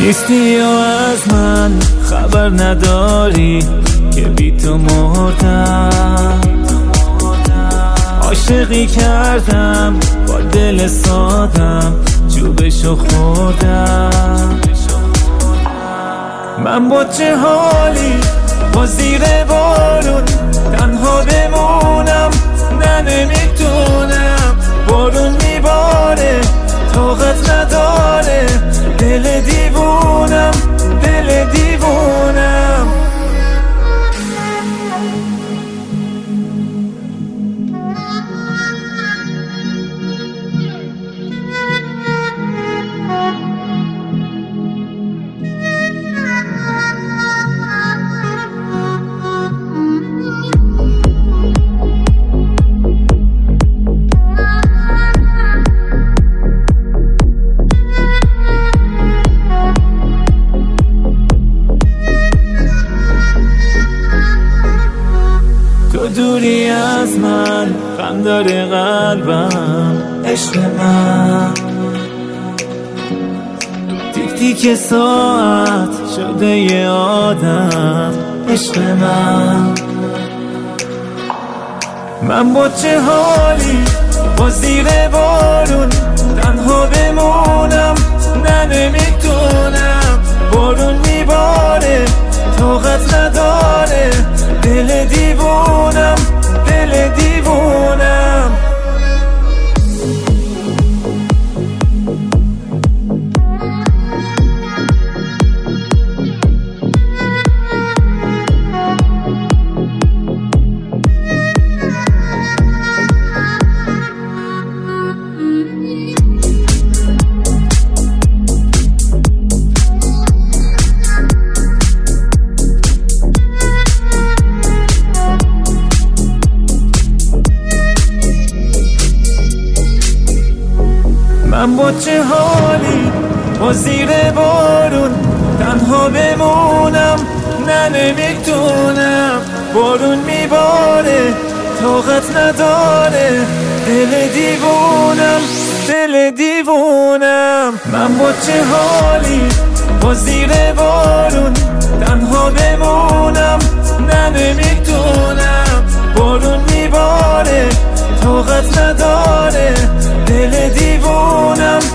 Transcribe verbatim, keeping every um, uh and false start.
نیستی یا از من خبر نداری که بی تو مردم. عاشقی کردم با دل سادم، جوبشو خوردم. من با چه حالی با زیر بارون تنها بمونم؟ نه نمیتونم، بارون میباره طاقت نداره. دل دیوونم، دل دیوونم. دوری از من غم داره قلبم، عشق من تیک تیک ساعت شده یه آدم، عشق من. من با چه حالی با زیر بارون تنها بمونم؟ نه نمیتونم، بارون میباره طاقت نداره. دل دیوونم، دل دیوونم. من با چه حالی با زیر بارون تنها بمونم؟ نه نمیتونم، بارون میباره طاقت نداره. دل دیوونم، دل دیوونم. من با چه حالی با زیر بارون تنها بمونم؟ نه نمیتونم، بارون میباره طاقت نداره. دل دیوونم،